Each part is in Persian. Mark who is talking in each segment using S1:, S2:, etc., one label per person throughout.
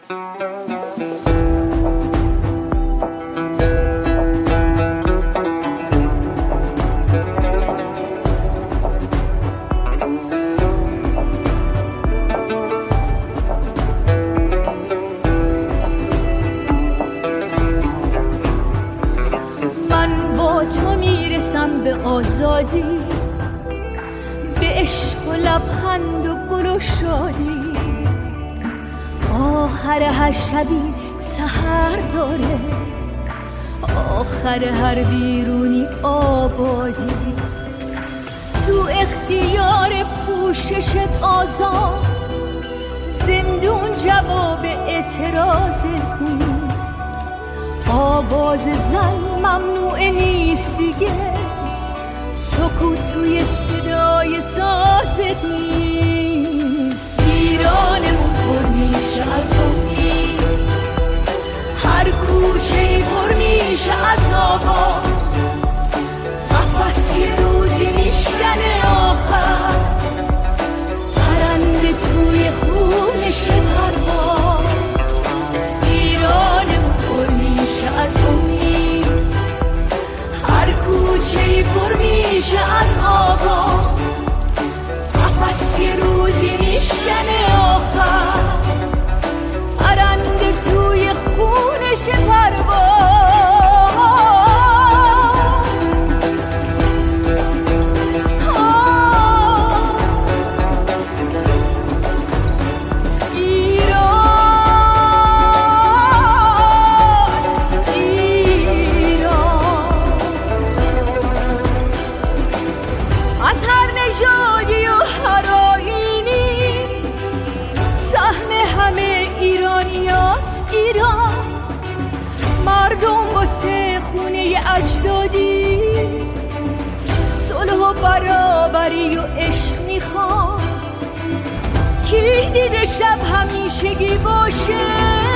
S1: آزادی به عشق و لبخند و گل و شادی، آخر هر شبی سحر داره، آخر هر بیرونی آبادی. تو اختیار پوششت آزاد، زندون جواب اعتراض نیست، آواز زن ممنوع نیست دیگه، سکوت توی صدای سازت نیست. ایرانمون پر میشه از امید، هر کوچه‌ای پر میشه از آواز، قفس یه روزی میشکنه آخر، پرنده توی خونش پرواز. ایرانمون پر میشه از امید، هر کوچه‌ای پر میشه از آواز، قفس یه روزی میشکنه آخر، پرنده توی خونش پرواز. مردم واسه خونه اجدادی صلح و برابری و عشق میخوان، کی دیده شب همیشگی باشه،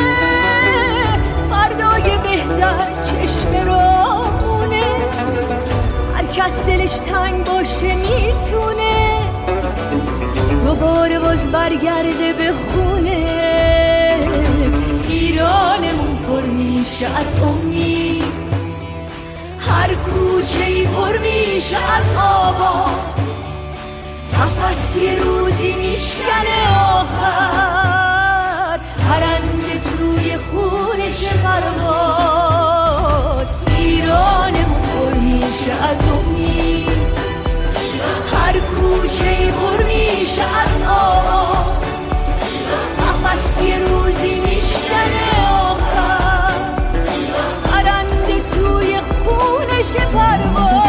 S1: فردای بهتر چشم راهونه، هر کس دلش تنگ باشه میتونه دوباره باز برگرده به خونه. ایرانمون پر میشه از امید، هر کوچه‌ای پر میشه از آواز، قفس یه روزی میشکنه آخر، پرنده توی خونش پرواز. ایرانمون پر میشه از امید، هر کوچه‌ای پر میشه از آواز، قفس یه روزی میشکنه آخر، پرنده توی خونش پرواز.